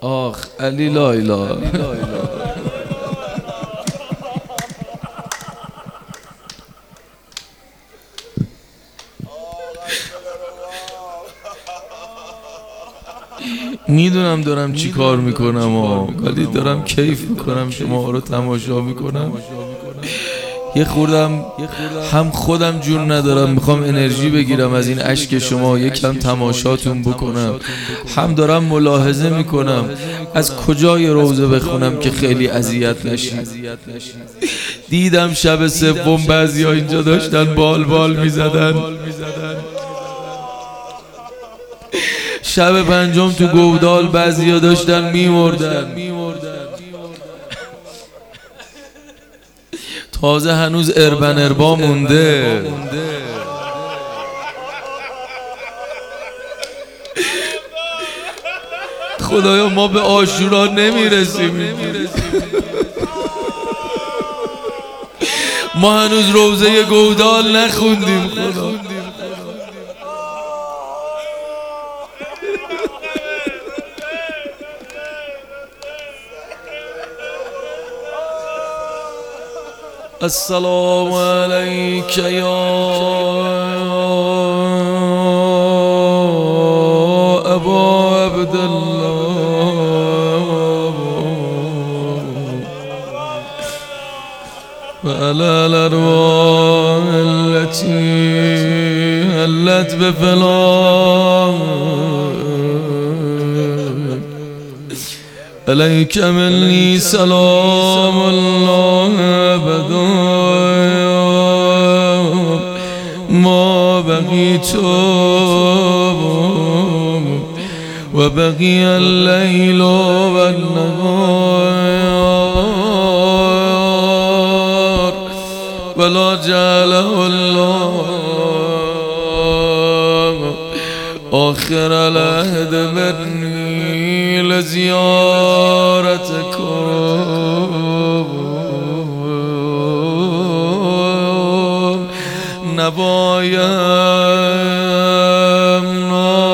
آخ علی لایلا. میدونم دارم چی کار میکنم ولی دارم کیف میکنم، شما رو تماشا میکنم. یه خوردم هم خودم جون ندارم، میخوام انرژی بگیرم از این اشک شما، یکم تماشاتون بکنم. هم دارم ملاحظه میکنم از کجای روزه بخونم که خیلی اذیت نشید. دیدم شب سوم بعضیا اینجا داشتن بال میزدن، شب پنجم تو گودال بعضیا داشتن میمردن. تازه هنوز اربا مونده. خدایا ما به عاشورا نمیرسیم، ما هنوز روزه گودال نخوندیم. خدا السلام علیک یا ابا عبدالله و علی الارواح التي هلت بفلان علیک منی سلام الله ابدا ما بقیت و بقی اللیل و النهار ولا جعله الله آخر العهد منی لزیارتکم نبایم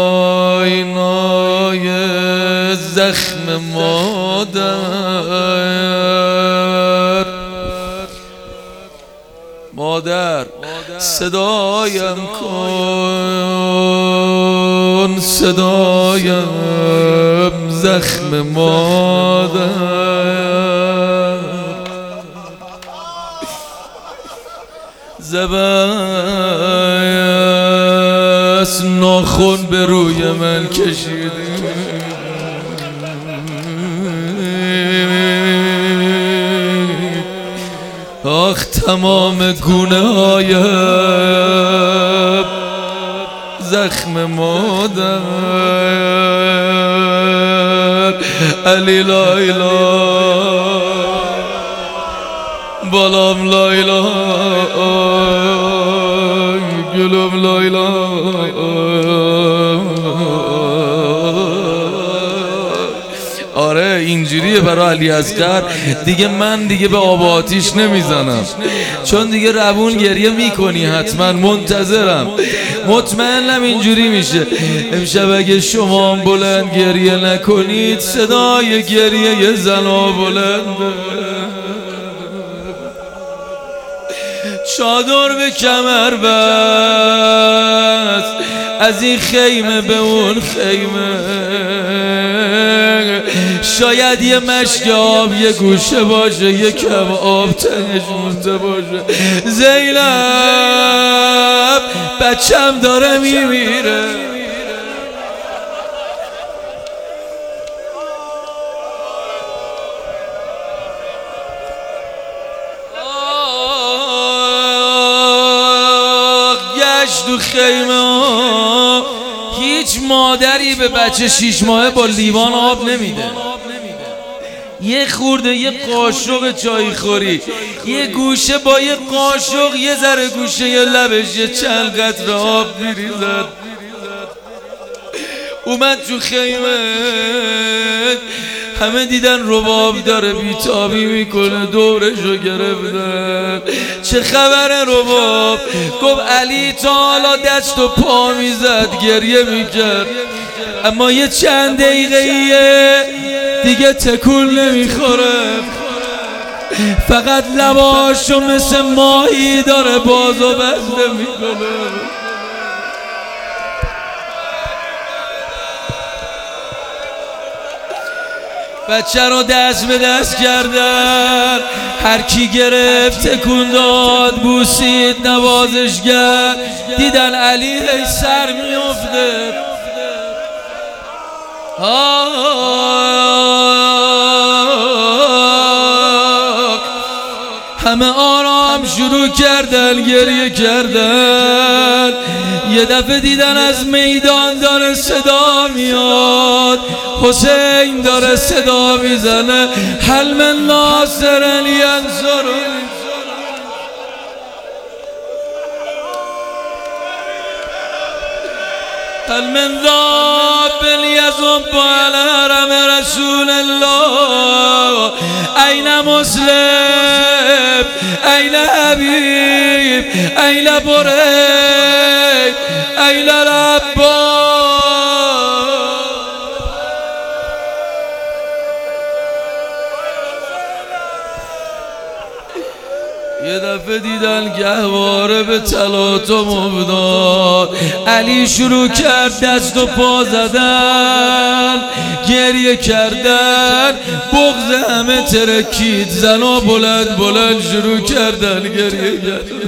نای زخم مادر صدایم کن، صدایم زخم مادر زبست ناخن به روی من کشیدی آخ تمام گونه هایم زخم مادر علی لایلا بالام لایلا گلم لایلا آره اینجوریه برای علی اصغر دیگه. من دیگه به آب آتیش نمیزنم چون دیگه روون گریه میکنی حتما، منتظرم، مطمئنم اینجوری میشه. امشب اگه شما بلند گریه نکنید صدای گریه زنا بلنده. چادر به کمر بست از این خیمه به اون خیمه، شاید یه مشک آب یه گوشه باشه، یه کم آب تنش مونده باشه. زینب بچم داره میمیره. گشت تو خیمه هیچ مادری به بچه 6 ماهه با لیوان آب نمیده. یه خورده یه قاشق چای خوری، یه گوشه با یه قاشق یه ذره گوشه یه لبش یه چند قطره آب میریزد. اومد تو خیمه، همه دیدن رباب داره بیتابی میکنه، دورشو گرفتن. چه خبره رباب؟ گفت علی تا حالا دست و پا میزد، گریه میکرد، اما یه چند دقیقه دیگه تکون نمیخوره، فقط لباشو مثل ماهی داره باز و بسته میکنه. بچه رو دست به دست کردن، هر کی گرفت تکون داد، بوسید، نوازش کرد. دیدن علی هی سر میفته، همه آرام شروع کردن گریه کردن. یه دفعه دیدن از میدان داره صدا میاد، حسین داره صدا میزنه، هل من ناصر ینصرنی. هل من ذاب یذب علی حرم رسول الله. این مسلم، این حبیب، این برید، این العباس. یه دفعه دیدن گهواره به تلاطم افتاد، علی شروع کرد دست و پا زدن، گریه کردن، بغض همه ترکید، زنا بلند بلند شروع کردن گریه کردن.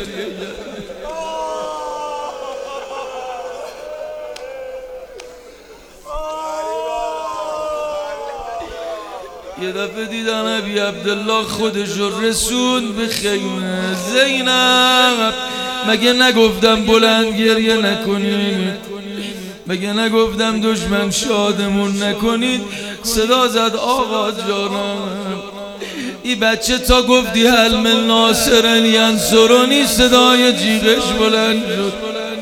یه دفعه دیدن ابی عبدالله خودشو رسوند به خیمه. زینب مگه نگفتم بلند گریه نکنید؟ مگه نگفتم دشمن شادمون نکنید؟ صدا زد آقا جانم. ای بچه تا گفتی هل من ناصر ینصرنی صدای جیغش بلند شد،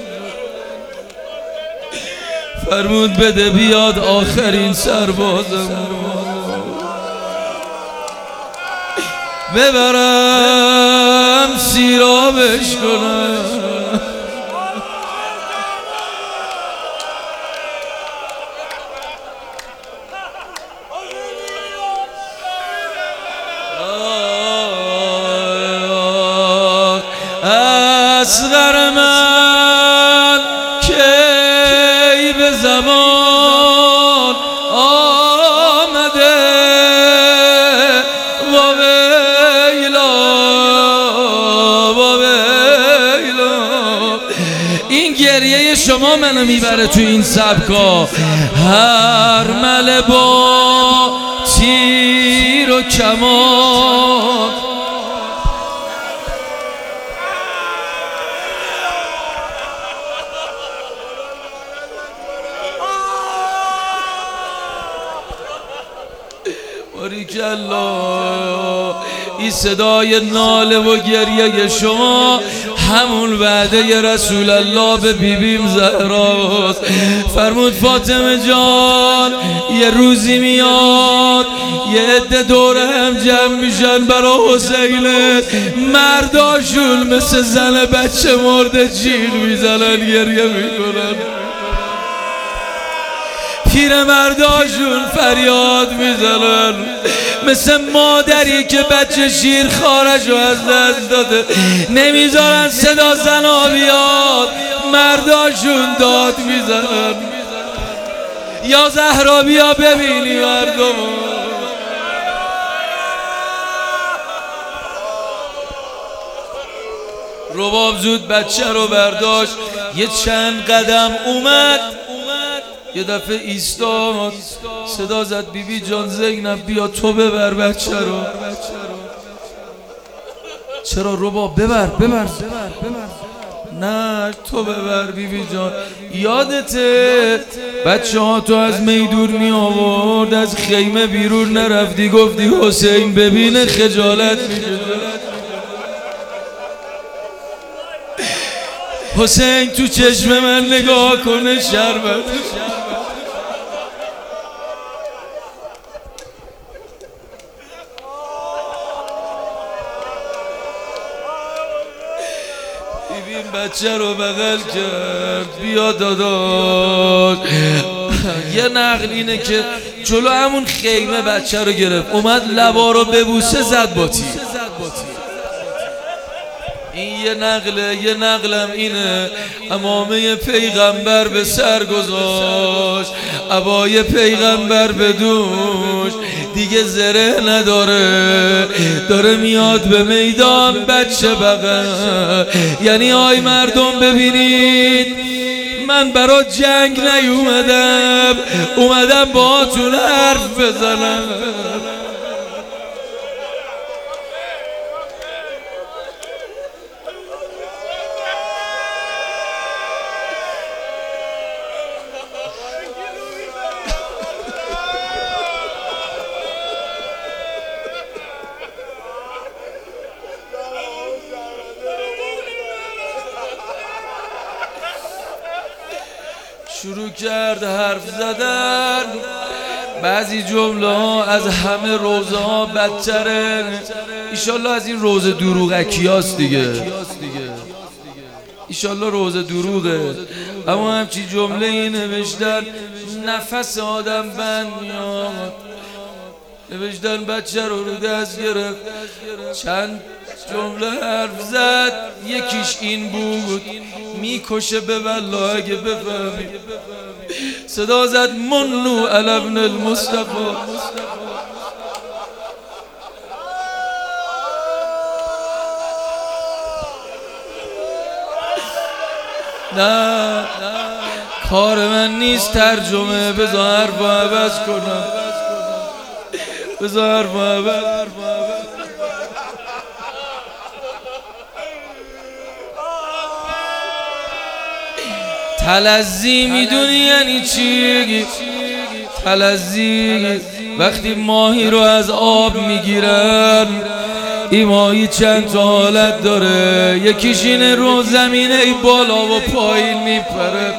فرمود بده بیاد آخرین سربازم ببرم سیرابش کنم. اصغر من کی به زمان آمده، و ویلا و ویلا. این گریه شما منو میبره تو این سبکا. هر مله با تیر و کمان، باریکالله. این صدای ناله و گریه شما همون وعده رسول الله به بیبیم زهراست. فرمود فاطمه جان یه روزی میاد یه عده دوره هم جمع میشن برا حسین، مرداشون مثل زن بچه مرده جیغ میزنن گریه میکنن، پیر مرداشون فریاد میزنن، مثل مادری که بچه شیر خارشو از دست داده نمیذارن صدا زنا بیاد، مرداشون داد میزنن. یا زهرا بیا ببینی مردم. رباب زود بچه رو برداشت، یه چند قدم اومد، یه دفعه ایستاد، صدا زد بیبی جان زینب بیا تو ببر بچه رو. چرا رباب؟ ببر. نه تو ببر بیبی جان. یادته بچه ها تو از میدون می آورد، از خیمه بیرون نرفتی گفتی حسین ببینه خجالت میکشه. حسین تو چشم من نگاه کنه شربت. ببین بچه رو بغل کرد، بیا داداش یه نقل اینه که جلو همون خیمه بچه رو گرفت، اومد لبا رو ببوسه، زد با تیر. این یه نقلم اینه عمامه پیغمبر به سر گذاشت، عبای پیغمبر به دوش، دیگه زره نداره، داره میاد به میدان بچه بغل. یعنی آی مردم ببینید، من برا جنگ نیومدم، اومدم باهاتون حرف بزنم. شروع کرد حرف زدن، بعضی جمله ها از همه روزه ها بدتره. ایشالله از این روزه دروغکی هاست دیگه، ایشالله روزه دروغه. اما همچی جمله ای نوشتن نفس آدم بند میاد. نوشتن بچه رو دست گرفت، چند جمله حرف زد، یکیش این بود میکشه به والله اگه بفهمی. صدا زد منو علی ابن المصطفى. نه کار من نیست ترجمه، بذار حرف عوض کنم، بذار حرف عوض. تلذی میدونی یعنی چی؟ تلذی وقتی ماهی رو از آب میگیرن، این ماهی چند تا حالت داره، یکیش اینه رو زمینه ای بالا و پایین میپره،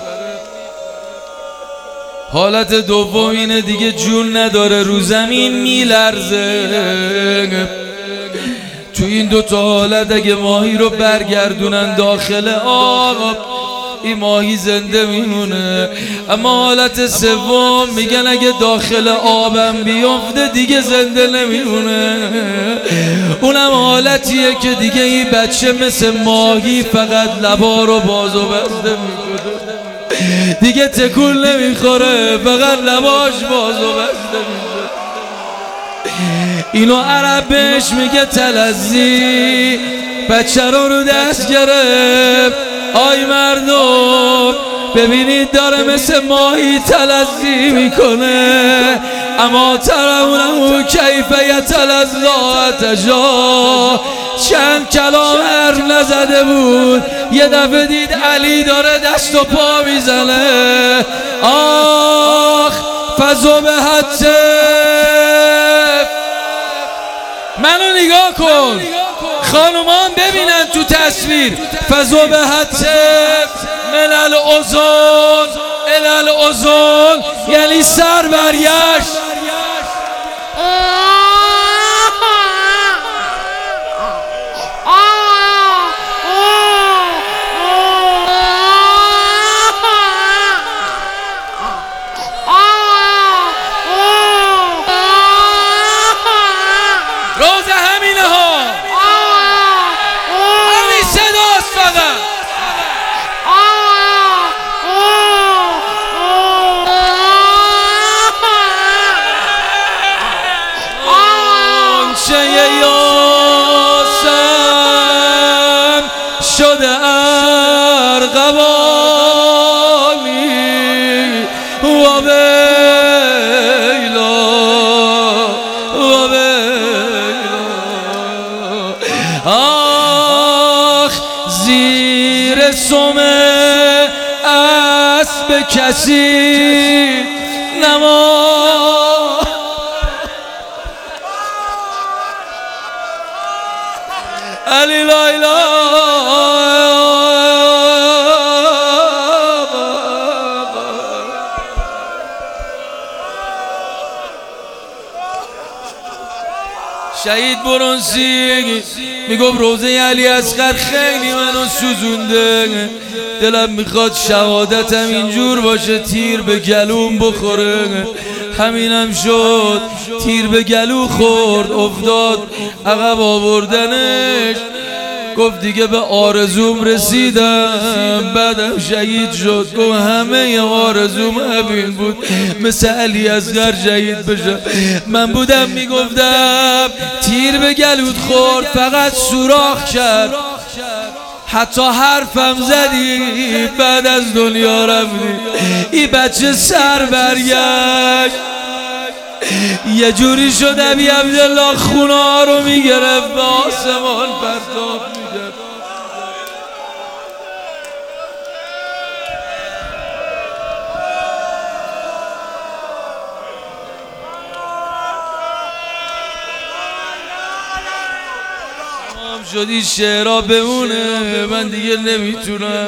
حالت دوم اینه دیگه جون نداره، رو زمین میلرزه. تو این دوتا حالت اگه ماهی رو برگردونن داخل آب، این ماهی زنده میمونه. اما حالت سوم میگن اگه داخل آبم بیفته دیگه زنده نمیمونه. اونم حالتیه که دیگه این بچه مثل ماهی فقط لبا رو باز و بسته میکنه، دیگه تکون نمیخوره، فقط لباش باز و بسته میکنه. اینو عرب بهش میگه تلذی. بچه رو دست گرفت، آی مردم ببینید داره مثل ماهی تلذی میکنه. اما ترونه کیف یتلذی تجا. چند کلام حرف نزده بود، یه دفعه دید علی داره دست و پا میزنه. آخ فذبحت. منو نگاه کن، خانومان ببینن تو تصویر. فذبحت من الاذن الی الاذن، یعنی سر برگشت. شده ارغوانی و بیلا و بیلا. آخ زیر سم اسب کسی نما. علی لا اله. شهید برونسی میگفت روزه علی اصغر خیلی منو سوزونده، دلم میخواد شهادتم اینجور باشه تیر به گلوم بخوره. همینم شد، تیر به گلو خورد، افتاد عقب آوردنش. گفت دیگه به آرزوم رسیدم، بعدم شهید شد. گفت همه آرزوم همین بود، مثل علی اصغر شهید بشم. من بودم میگفتم تیر به گلوت خورد فقط سوراخ کرد، حتی حرفم زدی بعد از دنیا رفتی. این بچه سر برگشت، یه جوری شد ابی عبدالله خونه ها رو میگرفت، به آسمان پرتاب میکرد. شدی شعرها بمونه، من دیگه نمیتونم.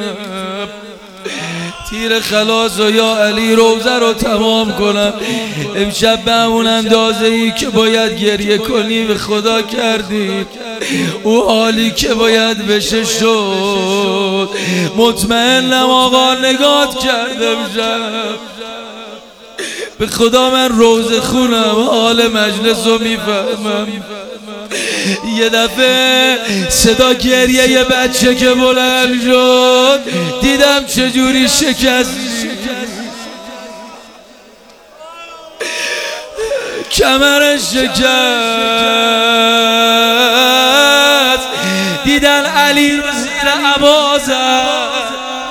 تیر خلاص و یا علی روزه رو تمام کنم. امشب به همون اندازه ای که باید گریه کنی به خدا کردی، او حالی که باید بشه شد. مطمئنم آقا نگات کردم شب، به خدا من روزه خونم حال مجلس رو میفهمم. یه دفعه صدا گریه یه بچه که بلند شد، دیدم چجوری شکستی، کمرش شکست. دیدن علی رو زیر عبا زد،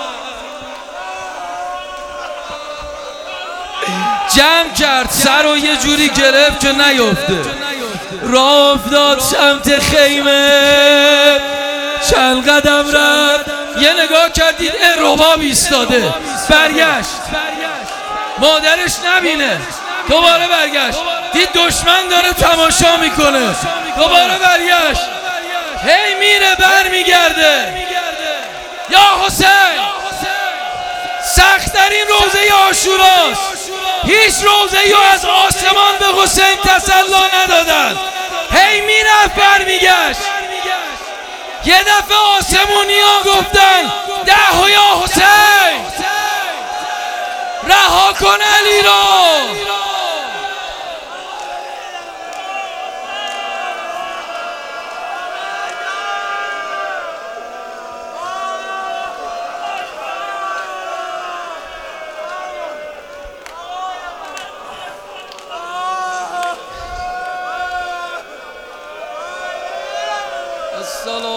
جمع کرد سر رو یه جوری گرفت که نیفته، راه افتاد سمت خیمه. چند قدم رفت، یه نگاه کردید رباب ایستاده، برگشت مادرش نبینه، دوباره برگشت دید دشمن داره تماشا میکنه، دوباره برگشت. هی میره برمیگرده. یا حسین، سخت‌ترین روزه عاشوراست، هیچ روزه‌ای از آسمان به حسین تسلی ندادن. هی میرفت برمیگشت. یه دفعه آسمونی ها گفتن ده یا حسین، رها کن علی رو. السلام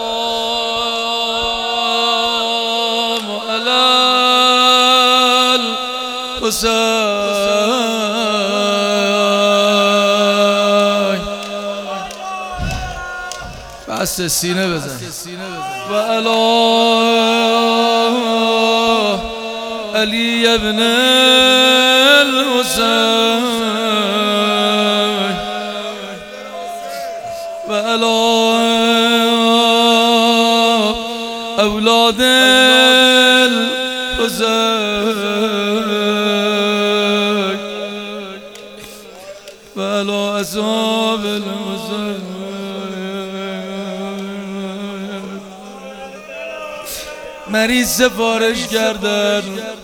علی الحسین. بس سینه بزن. و علی علی ابن الحسین و علی اولاد الحسین و علی اصحاب الحسین. مریض سفارش کردن،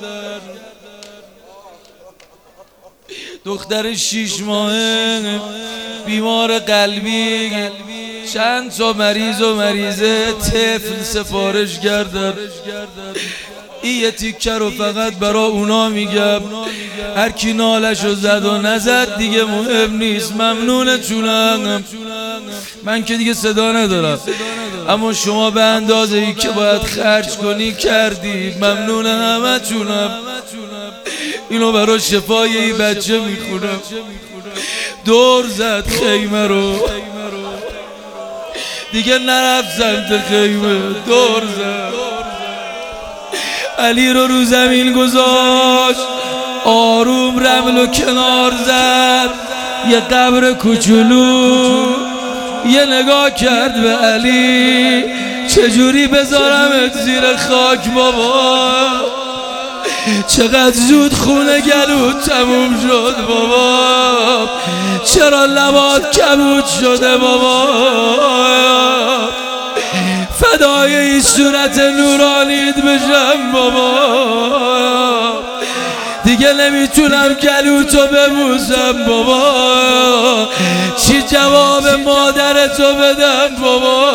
دختر 6 ماهه بیمار قلبی، چند تا مریض و مریضه طفل سفارش کردن. این یه تیکه رو فقط برا اونا میگم، هر کی نالشو زد و نزد دیگه مهم نیست. ممنونتونم، من که دیگه صدا ندارم، اما شما به اندازه ای که باید خرج کنی کردی. ممنون همتونم. اینو برای شفای این بچه میخونم. دور زد خیمه رو، دیگه نرفت سمت خیمه، دور زد. علی رو زمین گذاشت، آروم رمل و کنار زد. یه قبر کوچولو، یه نگاه کرد به علی، چجوری بذارمت زیر خاک بابا، چقدر زود خونه گلوت تموم شد بابا، چرا لبات کبود شده بابا؟ فدای این صورت نورانیت بشم بابا، دیگه نمیتونم گلوتو ببوسم بابا، چی جواب مادرتو بدم بابا؟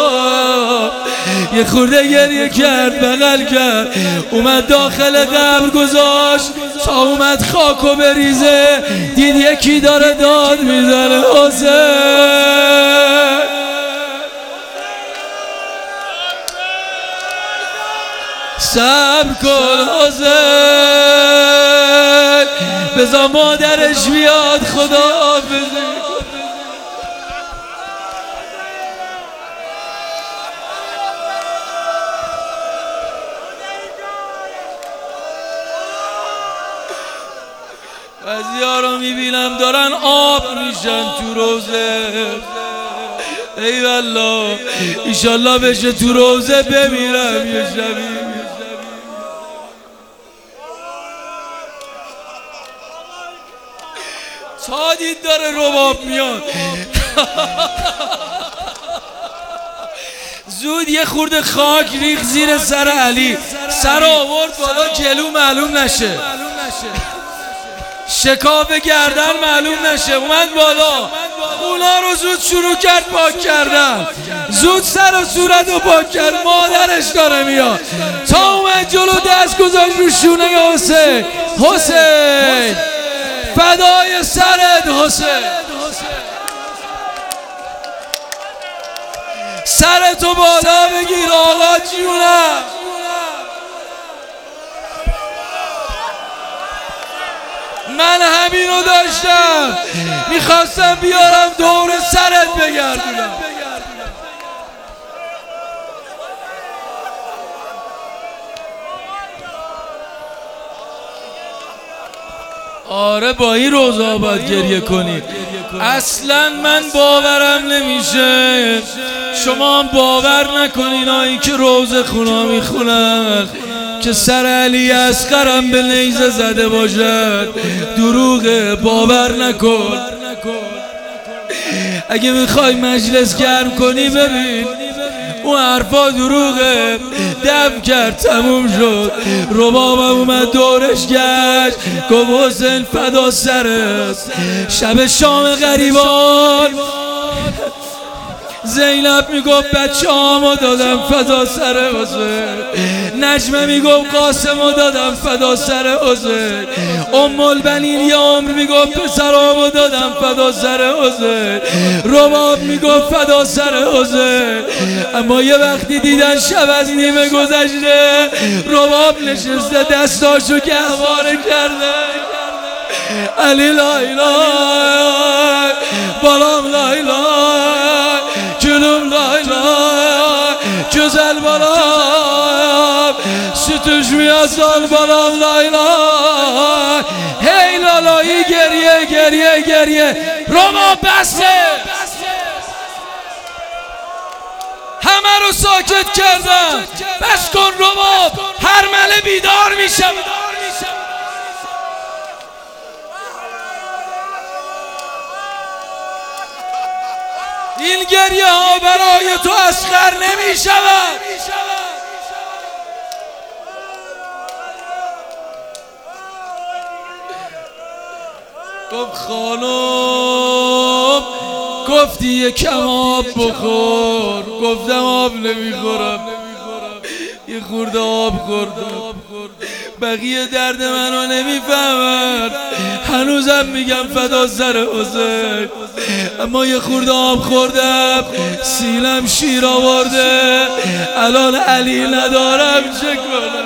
یه خورده گریه کرد، بغل کرد، اومد داخل قبر گذاشت تا اومد خاکو بریزه، دید یکی داره داد میزنه حسین. صبر کن حسین، بذار مادرش بیاد، خدا بزن. بعضی‌ها رو میبینم دارن آب میشن تو روزه، ای والله ایشالله بشه تو روزه بمیرم یه شبی. تا دید داره رباب میاد زود یه خورده خاک ریخ زیر سر علی، سر آورد بالا جلو معلوم نشه، شکاف گردن معلوم نشه، اومد بالا، اونا رو زود شروع کرد پاک کردن، زود سر و صورت رو پاک کرد. مادرش داره میاد، تا اومد جلو دست گذاشت رو شونه حسین. حسین فدای سرت حسین، سرتو بالا بگیر آقا جونم. من همینو داشتم، میخواستم بیارم دور سرت بگردونم. آره با این روزا باید گریه کنید. اصلا من باورم نمیشه، شما هم باور نکنین این که روزه خونا میخونن که سر علی اصغرم به نیزه زده باشد. دروغه، باور نکن. اگه میخوای مجلس گرم کنی ببین اون حرفا دروغه. دم کرد تموم شد، ربابم اومد دورش گشت، گفت حسین فدا سرت. شب شام غریبان زینب میگفت بچه هامو دادم فدا سر حسین، نجمه میگفت قاسمو دادم فدا سر حسین، ام البنین یه عمر میگفت پسرامو دادم فدا سر حسین، رباب میگفت فدا سر حسین. اما یه وقتی دیدن شب از نیمه گذشته، رباب نشسته دستاشو گهواره کرده، علی لایلای بالام لایلای جلوم لایلای جزل بالام ستوش میازال بالام لایلای. هی لالایی گریه گریه گریه. رباب بسته، همه رو ساکت کردم. بس کن رباب، هرمله بیدار میشه. این گریه ها برای تو اصغر نمی شود. گفت خانم گفتی یکم آب بخور، گفتم آب نمیخورم. یه خورده آب خوردم، بقیه درد منو نمیفهمن، هنوزم میگم فدا سر حسین. اما یه خورده آب خوردم، سینم شیر آورده، الان علی ندارم چه کنم.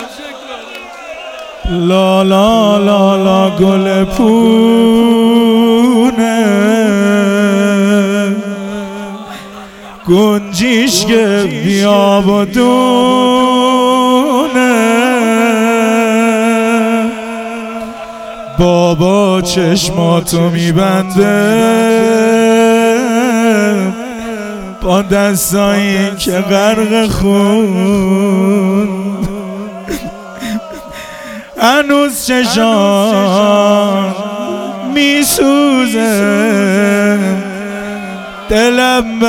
لا لا لا لا گل پونه گنجیش که بیا و دونه، بابا چشماتو میبنده با دستایی که غرق خون، هنوز چشان میسوزم، دلم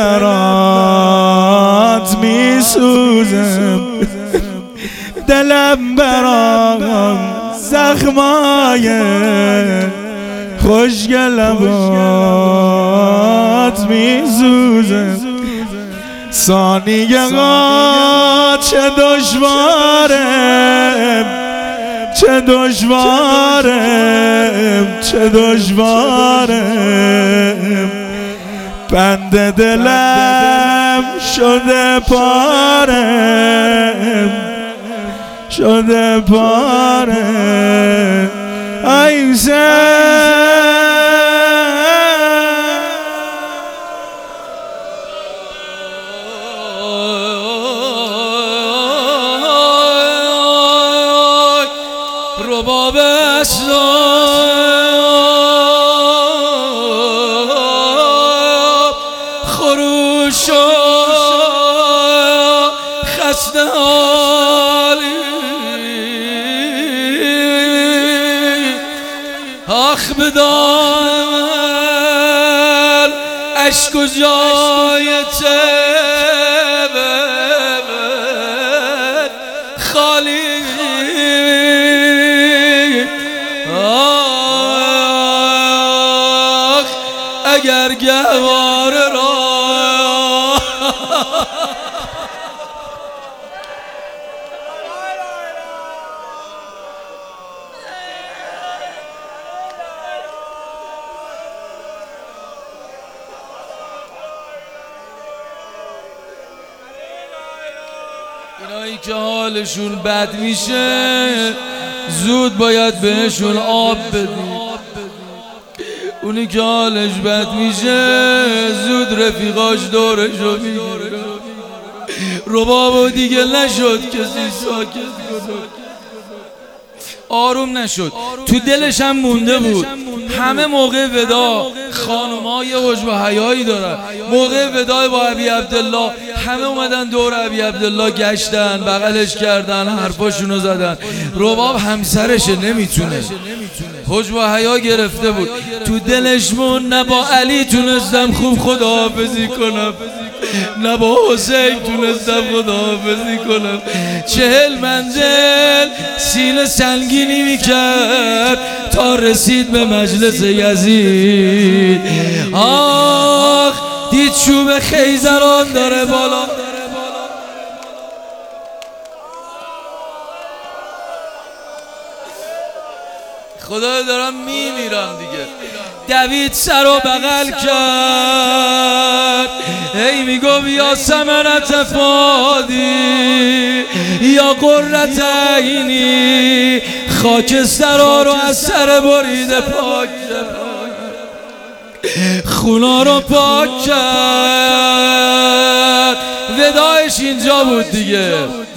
برات میسوزم، دلم برات زخمای خوشگلبات میسوزم. ثانیه ها چه دشوارم، چه دشوارم، چه دشوارم، بند دلم شده پارم، شده پارم. ای رباب اسلام خروش و خسته حالی، آخ بدان اشک و جای خالی. اگر گهوار را اینایی که حالشون بد میشه زود باید بهشون آب بدی، اونی که حالش بد میشه زود رفیقاش دورشو میگیره. ربابو دیگه نشد کسی ساکت کنه، آروم نشد، تو دلش هم مونده بود. همه موقع ودا خانوما یه حجب و حیایی دارن، موقع ودای با ابی عبدالله همه اومدن دور ابی عبدالله گشتن، بغلش کردن، حرفاشونو زدن. رباب همسرشه، نمیتونه، حجب و حیا گرفته بود تو دلش مون. نه با علی تونستم خوب خداحافظی کنم، نه با حسین تونستم خداحافظی کنم. 40 منزل سینه سنگینی میکرد تا رسید به مجلس یزید. آخ دید چوب خیزران داره بالا، خدا دارم میمیرم دیگه. دوید سر و بغل کرد، هی میگو یا ثمرت فادی یا قرة عینی، خاکسترها رو از سر بریده پاک کرد، خونا رو پاک کرد. ودایش اینجا بود دیگه،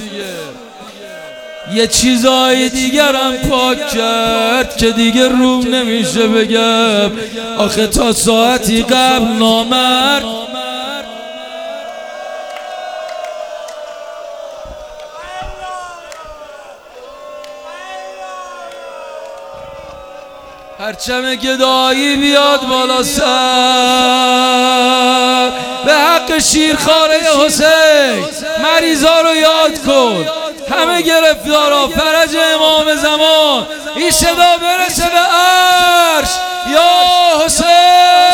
یه چیزای دیگرم پاک کرد که دیگه روم نمیشه بگم. آخه تا ساعتی قبل نامرد پرچم گدایی بیاد بالا سر، به حق شیرخواره حسین مریضا رو یاد کن، همه گرفتارا، فرج امام زمان، این صدا برسه به عرش یا حسین.